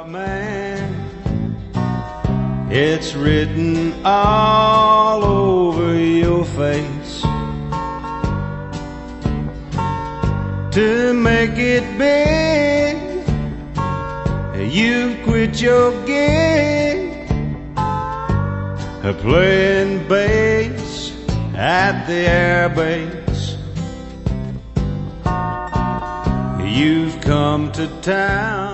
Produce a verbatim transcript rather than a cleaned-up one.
man, it's written all over your face. To make it big, you've quit your gig, playing bass at the airbase. You've come to town